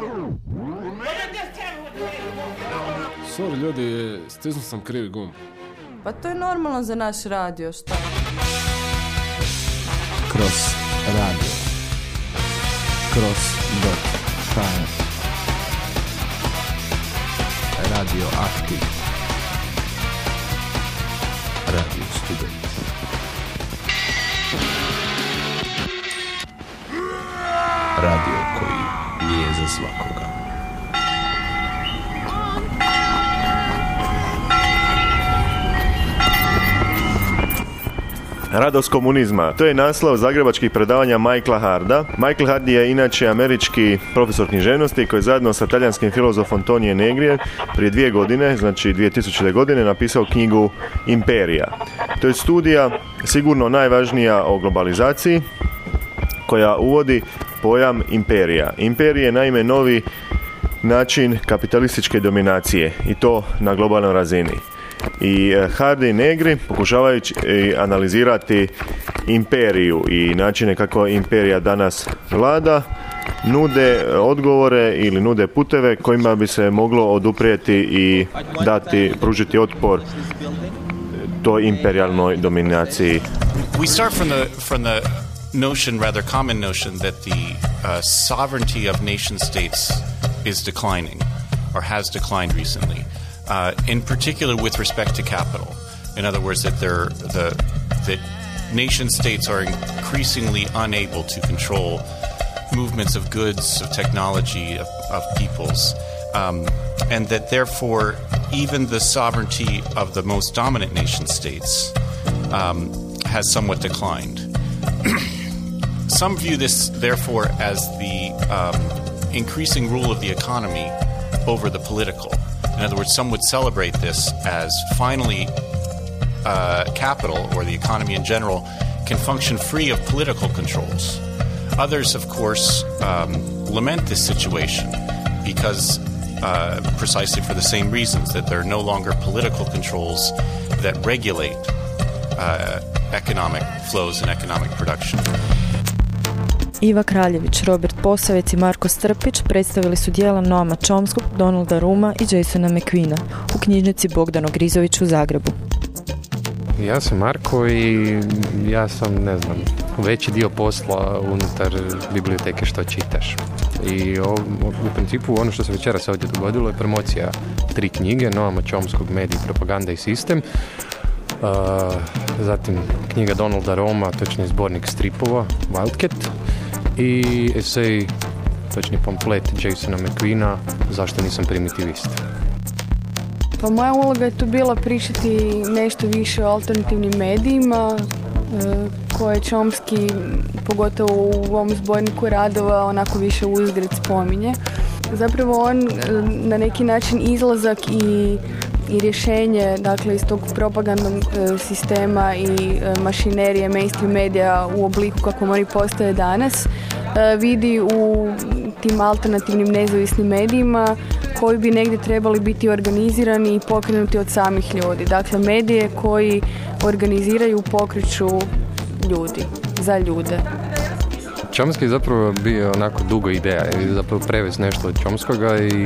Sorry ljudi, stisnuo sam krivi gumb. Pa to je normalno za naš radio, šta? Kroz radio. Cross.hr. Radio Aktiv. Radio Student. Radio koji nije za svakoga. Radost komunizma. To je naslov zagrebačkih predavanja Michaela Harda. Michael Hard je inače američki profesor književnosti koji je zajedno sa talijanskim filozofom Tonije Negrijem prije 2 godine, znači 2000. godine, napisao knjigu Imperija. To je studija sigurno najvažnija o globalizaciji koja uvodi pojam imperija. Imperija je naime novi način kapitalističke dominacije i to na globalnoj razini. I Hardy i Negri pokušavajući analizirati imperiju i načine kako imperija danas vlada, nude odgovore ili nude puteve kojima bi se moglo oduprijeti i pružiti otpor toj imperijalnoj dominaciji. We start from the notion, rather common notion, that the sovereignty of nation states is declining or has declined recently. In particular with respect to capital. In other words, that nation states are increasingly unable to control movements of goods, of technology, of peoples, and that therefore even the sovereignty of the most dominant nation states has somewhat declined. Some view this, therefore, as the increasing rule of the economy over the political. In other words, some would celebrate this as finally capital, or the economy in general, can function free of political controls. Others, of course, lament this situation because precisely for the same reasons, that there are no longer political controls that regulate economic flows and economic production. Iva Kraljević, Robert Posavec i Marko Strpić predstavili su djela Noama Chomskog, Donalda Ruma i Jasona McQueena u knjižnici Bogdan Ogrizović u Zagrebu. Ja sam Marko i ja sam, veći dio posla unutar biblioteke što čitaš. I u principu ono što se večeras ovdje dogodilo je promocija 3 knjige, Noama Chomskog, Medij, propaganda i sistem. Zatim knjiga Donalda Roma, točnije zbornik stripova, Wildcat, i esej, točnije pamflet Jasona McQueena, Zašto nisam primitivist. Pa moja uloga je tu bila pričati nešto više o alternativnim medijima, koje Chomsky, pogotovo u ovom zborniku radova, onako više uzgred spominje. Zapravo on na neki način izlazak i rješenje, dakle, iz tog propagandnog sistema i mašinerije mainstream medija u obliku kako oni postoje danas, vidi u tim alternativnim nezavisnim medijima koji bi negdje trebali biti organizirani i pokrenuti od samih ljudi. Dakle, medije koji organiziraju, pokreću ljudi, za ljude. Chomsky je zapravo bio onako dugo ideja, je zapravo prevesti nešto od Chomskoga i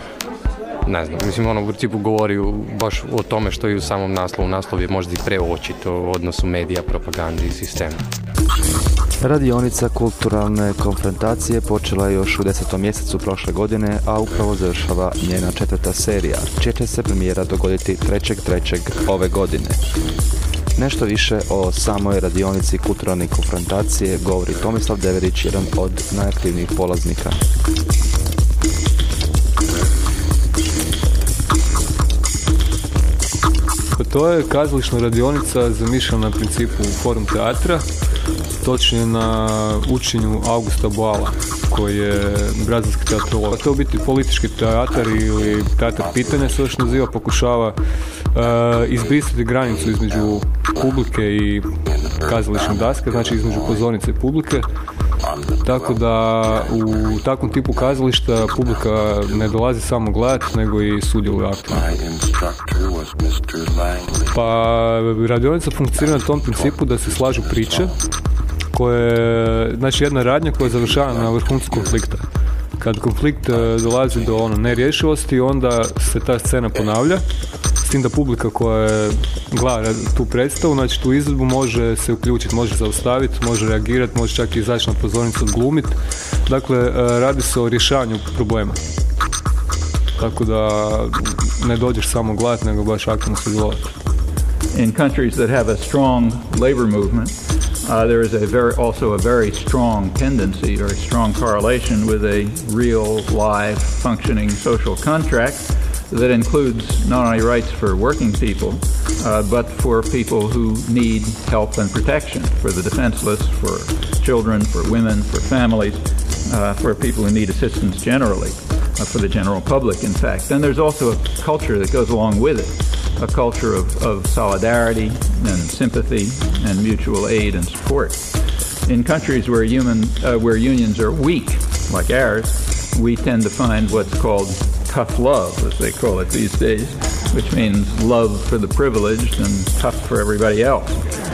u principu govori baš o tome što je u samom naslovu. Naslov je možda i preočito u odnosu medija, propagande i sistema. Radionica kulturalne konfrontacije počela je još u 10. mjesecu prošle godine, a upravo završava njena 4. serija, čija će se premijera dogoditi 3.3. ove godine. Nešto više o samoj radionici kulturalne konfrontacije govori Tomislav Deverić, jedan od najaktivnijih polaznika. To je kazališna radionica zamišljena na principu forum teatra, točnije na učenju Augusta Boala, koji je brazilski teatrolog. To je biti politički teatar ili teatar pitanja, se još naziva, pokušava izbrisati granicu između publike i kazališne daske, znači između pozornice i publike. Tako da u takvom tipu kazališta publika ne dolazi samo gledati, nego i sudjeluje aktivno. Pa radionica funkcionira na tom principu da se slažu priče koje, znači jedna radnja koja završava na vrhuncu konflikta. Kad konflikt dolazi do nerješivosti, onda se ta scena ponavlja, s tim da publika koja gleda tu predstavu, znači tu izvedbu, može se uključiti, može zaustaviti, može reagirati, može čak i izaći na pozornicu, odglumiti. Dakle, radi se o rješavanju problema. Tako da ne dođeš samo gledati, nego baš aktivno sudjelovati. In countries that have a strong labor movement, there is also a very strong tendency, very strong correlation with a real, live, functioning social contract that includes not only rights for working people, but for people who need help and protection, for the defenseless, for children, for women, for families, for people who need assistance generally, for the general public, in fact. And there's also a culture that goes along with it, a culture of solidarity and sympathy and mutual aid and support. In countries where unions are weak, like ours, we tend to find what's called tough love, as they call it these days, which means love for the privileged and tough for everybody else.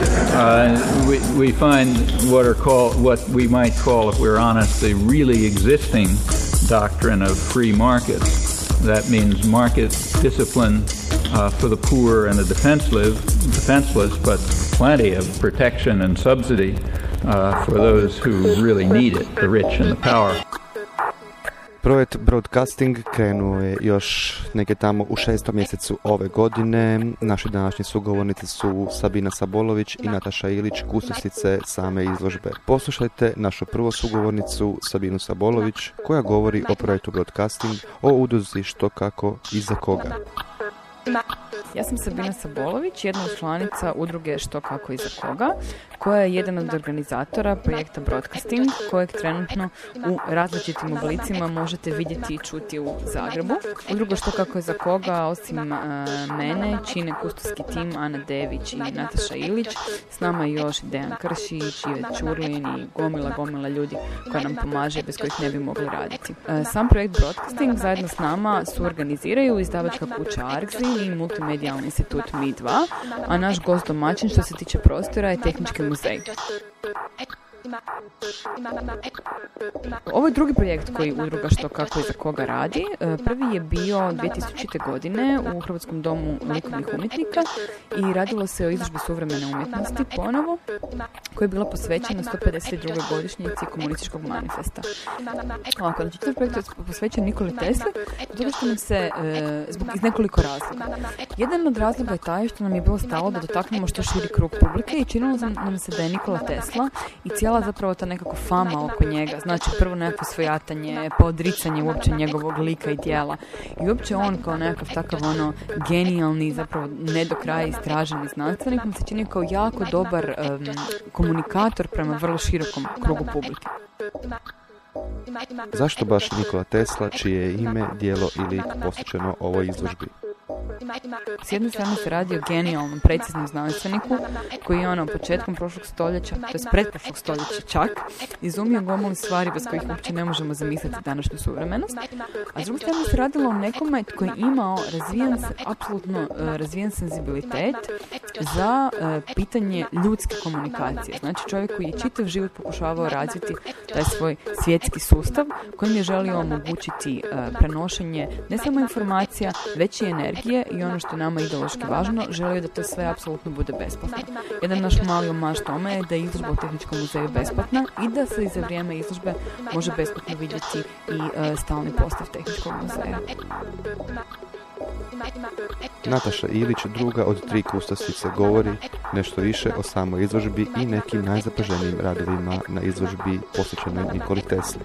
We find what we might call, if we're honest, the really existing doctrine of free markets. That means market discipline for the poor and the defenseless, but plenty of protection and subsidy for those who really need it, the rich and the powerful. Projekt Broadcasting krenuo je još negdje tamo u 6. mjesecu ove godine. Naši današnji sugovornici su Sabina Sabolović i Nataša Ilić, kustosice same izložbe. Poslušajte našu prvu sugovornicu Sabinu Sabolović, koja govori o projektu Broadcasting, o udruzi Što, kako i za koga. Ja sam Sabina Sabolović, jedna od članica udruge Što, kako i za koga, koja je jedan od organizatora projekta Broadcasting, kojeg trenutno u različitim oblicima možete vidjeti i čuti u Zagrebu. Udruga Što, kako i za koga, osim mene, čine kustoski tim Ana Dević i Nataša Ilić. S nama je još Dejan Kršić, Ive Čurlin i gomila ljudi koja nam pomaže, bez kojih ne bi mogli raditi. Sam projekt Broadcasting zajedno s nama suorganiziraju izdavačka kuća Argzi i multimedijalni institut Mi2, a naš gost domaćin što se tiče prostora je Tehnički muzej. Ovo je drugi projekt koji udruga Što, kako i za koga radi. Prvi je bio 2000. godine u Hrvatskom domu likovnih umjetnika i radilo se o izložbi suvremene umjetnosti ponovo, koja je bila posvećena 152. godišnjici komunističkog manifesta. Ovako, znači taj projekt je posvećen Nikoli Tesli, zato što nam se, iz nekoliko razloga. Jedan od razloga je taj što nam je bilo stalo da dotaknemo što širi krug publike i činilo nam se da je Nikola Tesla i cijela zapravo ta nekako fama oko njega, znači prvo nekako svojatanje, pa odricanje uopće njegovog lika i djela i uopće on kao nekakav takav genijalni, zapravo ne do kraja istraženi znanstvenik mi se čini kao jako dobar komunikator prema vrlo širokom krugu publike. Zašto baš Nikola Tesla, čije je ime, djelo i lik posvećeno ovoj izložbi? S jedne strane se radi o genijalnom, preciznom znanstveniku koji je početkom prošlog stoljeća, to je pretprošlog stoljeća čak, izumio gomilu stvari bez kojih uopće ne možemo zamisliti današnju suvremenost. A s druge strane se radilo o nekome koji je imao apsolutno razvijen senzibilitet za pitanje ljudske komunikacije. Znači čovjek koji je čitav život pokušavao razviti taj svoj svjetski sustav kojim je želio omogućiti prenošenje ne samo informacija, već i energije i ono što je nama ideološki važno, želio da to sve apsolutno bude besplatno. Jedan naš mali omaž tome je da je izložba u Tehničkom muzeju besplatna i da se i za vrijeme izložbe može besplatno vidjeti i stalni postav Tehničkog muzeja. Nataša Ilić, druga od 3 kustosice, govori nešto više o samoj izložbi i nekim najzapaženijim radovima na izložbi posvećenoj Nikoli Tesli.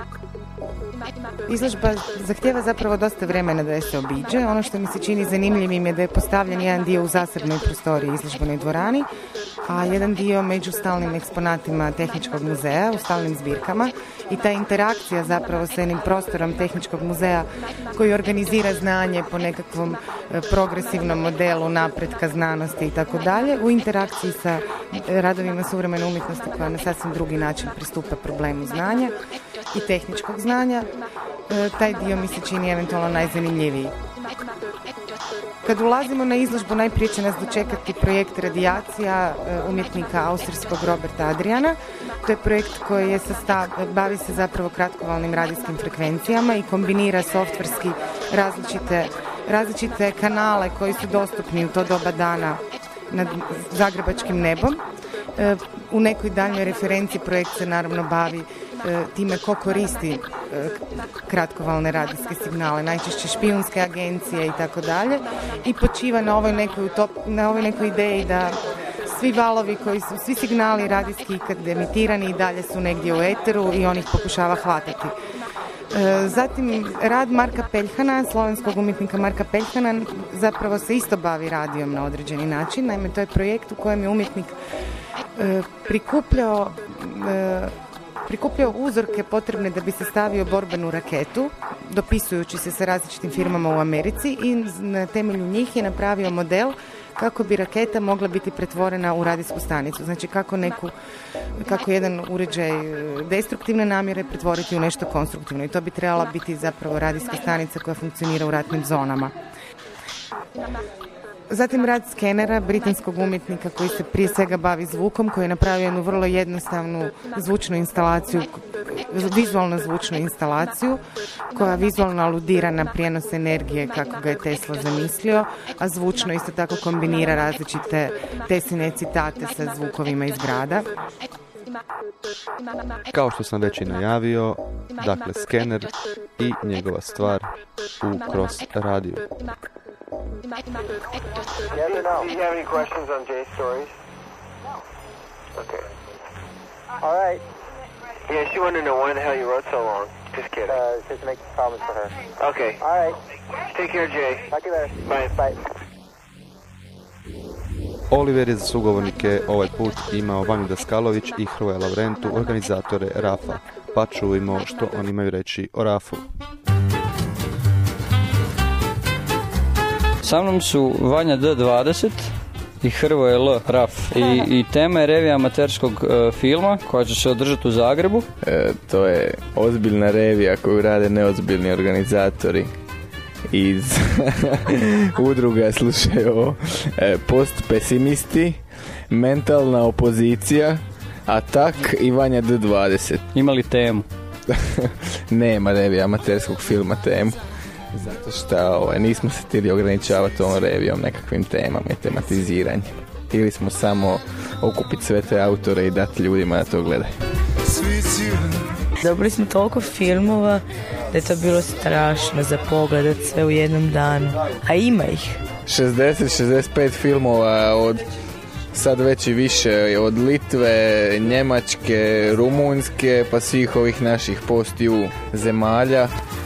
Izložba zahtjeva zapravo dosta vremena da je se obiđe. Ono što mi se čini zanimljivim je da je postavljen jedan dio u zasebnoj prostoriji izložbenoj dvorani, a jedan dio među stalnim eksponatima Tehničkog muzeja u stalnim zbirkama i ta interakcija zapravo sa jednim prostorom Tehničkog muzeja koji organizira znanje po nekakvom progresivnom modelu napretka znanosti i tako dalje, u interakciji sa radovima suvremene umjetnosti koja na sasvim drugi način pristupa problemu znanja i tehničkog znanja. Taj dio mi se čini eventualno najzanimljiviji. Kad ulazimo na izložbu, najprije će nas dočekati projekt Radijacija umjetnika austrijskog Roberta Adriana. To je projekt koji je bavi se zapravo kratkovalnim radijskim frekvencijama i kombinira softverski različite kanale koji su dostupni u to doba dana nad zagrebačkim nebom. U nekoj daljnjoj referenciji projekt se naravno bavi time ko koristi kratkovalne radijske signale, najčešće špijunske agencije i tako dalje, i počiva na ovoj nekoj ideji da svi valovi svi signali radijski kad emitirani i dalje su negdje u eteru i on ih pokušava hvatati. Zatim rad Marka Peljhana, slovenskog umjetnika Marka Peljhana, zapravo se isto bavi radijom na određeni način. Naime, to je projekt u kojem je umjetnik prikupljao uzorke potrebne da bi se stavio borbenu raketu, dopisujući se sa različitim firmama u Americi, i na temelju njih je napravio model kako bi raketa mogla biti pretvorena u radijsku stanicu. Znači kako jedan uređaj destruktivne namjere pretvoriti u nešto konstruktivno. I to bi trebala biti zapravo radijska stanica koja funkcionira u ratnim zonama. Zatim rad skenera, britanskog umjetnika koji se prije svega bavi zvukom, koji je napravio jednu vrlo jednostavnu zvučnu instalaciju, vizualno zvučnu instalaciju, koja vizualno aludira na prijenos energije kako ga je Tesla zamislio, a zvučno isto tako kombinira različite Tesline citate sa zvukovima iz grada. Kao što sam već i najavio, dakle skener i njegova stvar u Cross radiju. Yes or no? Do you have any questions on Jay's stories? No. Okay. All right. Yeah, she wanted to know why the hell you wrote so long. Just kidding. Just to make problems for her. Okay. All right. Take care, Jay. Talk to you later. Bye. Bye. Oliver je za sugovornike ovaj put imao Vanju Daskalović i Hrvoja Lavrentu, organizatore RAF-a, pa čujmo što oni imaju reći o RAF-u. Sa mnom su Vanja D20 i Hrvoje L. RAF. I tema je revija amaterskog filma koja će se održati u Zagrebu. To je ozbiljna revija koju rade neozbiljni organizatori iz udruga, slušaju, post-pesimisti, mentalna opozicija, Atak i Vanja D20. Ima li temu? Nema revija amaterskog filma temu. Zato što nismo se htjeli ograničavati ovom revijom nekakvim temama i tematiziranjem. Htjeli smo samo okupiti sve te autore i dati ljudima da to gledaju. Dobili smo toliko filmova da je to bilo strašno za pogledat sve u jednom danu. A ima ih. 60-65 filmova od sad već i više, od Litve, Njemačke, Rumunjske, pa svih ovih naših postiju zemalja.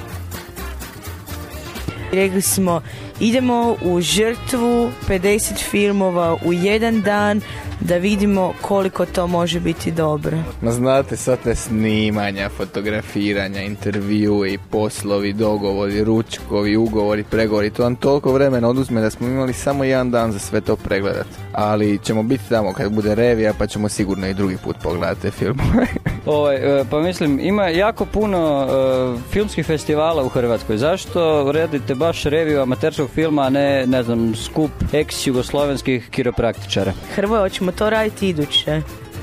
Rekli smo, idemo u žrtvu 50 filmova u jedan dan da vidimo koliko to može biti dobro. Ma znate, sad te snimanja, fotografiranja, intervjui, poslovi, dogovori, ručkovi, ugovori, pregovori, to vam toliko vremena oduzme da smo imali samo jedan dan za sve to pregledati. Ali ćemo biti tamo kad bude revija, pa ćemo sigurno i drugi put pogledati te filmove. Pa mislim, ima jako puno filmskih festivala u Hrvatskoj. Zašto radite baš reviju amaterskog filma, a ne znam, skup ex-jugoslovenskih kiropraktičara? Hrvoje, hoćemo to raditi iduće.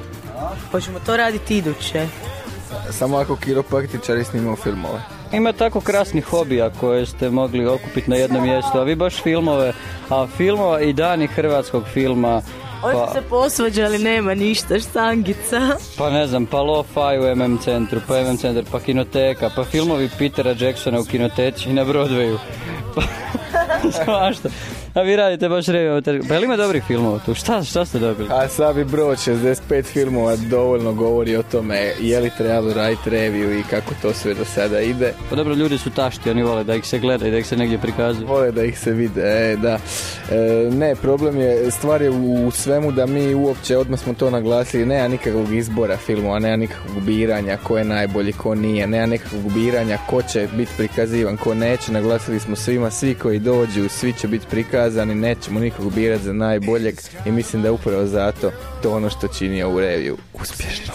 Samo ako kiropraktičari snimaju filmove. Ima tako krasnih hobija koje ste mogli okupiti na jednom mjestu, a vi baš filmove, a filmova i dani hrvatskog filma. Oni su se posvađali, nema ništa, štangica. Pa ne znam, pa Lo-Fi u MM centru, pa MM centar, pa kinoteka, pa filmovi Petera Jacksona u kinoteci i na Broadwayu. Svašta. A vi radite baš reviju. Pa ima dobrih filmova tu? Šta ste dobili? A Sabi Brod, 65 filmova dovoljno govori o tome je li trebalo raditi reviju i kako to sve do sada ide. Pa dobro, ljudi su tašti, oni vole da ih se gleda i da ih se negdje prikazuju. Vole da ih se vide, da. Ne, problem je, stvar je u svemu da mi uopće, odmah smo to naglasili, nema nikakvog izbora filmova, nema nikakvog biranja ko je najbolji, ko nije, nema nikakvog biranja ko će biti prikazivan, ko neće, naglasili smo svima, svi koji dođu, svi će biti prikazani, nećemo nikog birati za najboljeg i mislim da je upravo zato to ono što čini ovu reviju uspješno.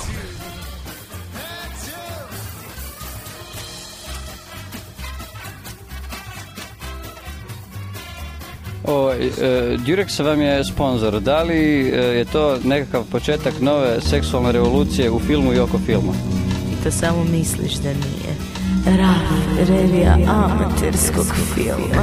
Durex vam je sponzor. Da li je to nekakav početak nove seksualne revolucije u filmu i oko filma? I to samo misliš da nije. Revija amaterskog filma.